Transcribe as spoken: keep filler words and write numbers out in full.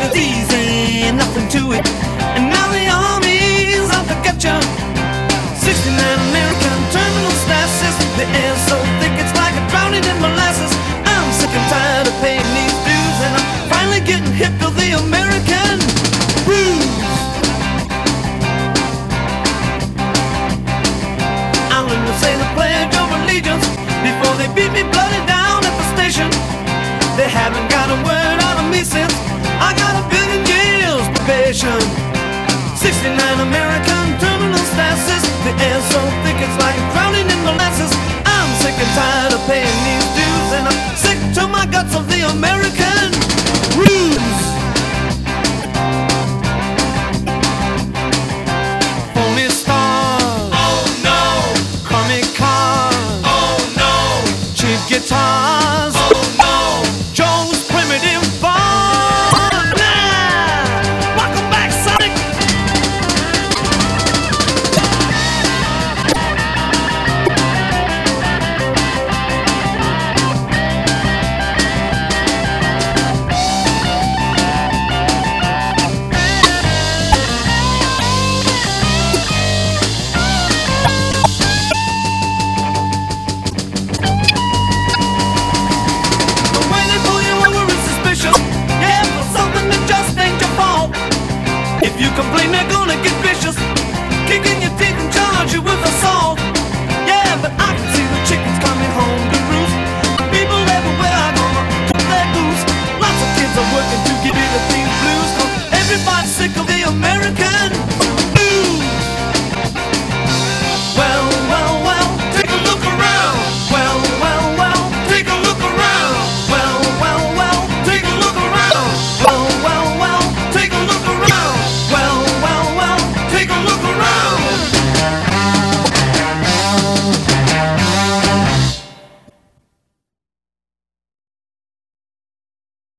it's easy, nothing to it. And now the army's out to get you. sixty-nine American terminal stasis. The air's so thick it's like a drowning in molasses. I'm sick and tired of paying these dues, and I'm finally getting hip to the American blues. I'm gonna say the Pledge of Allegiance before they beat me bloody down at the station. They haven't got a word out of me since I got a billion years probation. sixty-nine American terminal stasis. The air's so thick it's like drowning in molasses. I'm sick and tired of paying these dues, and I'm sick to my guts of the American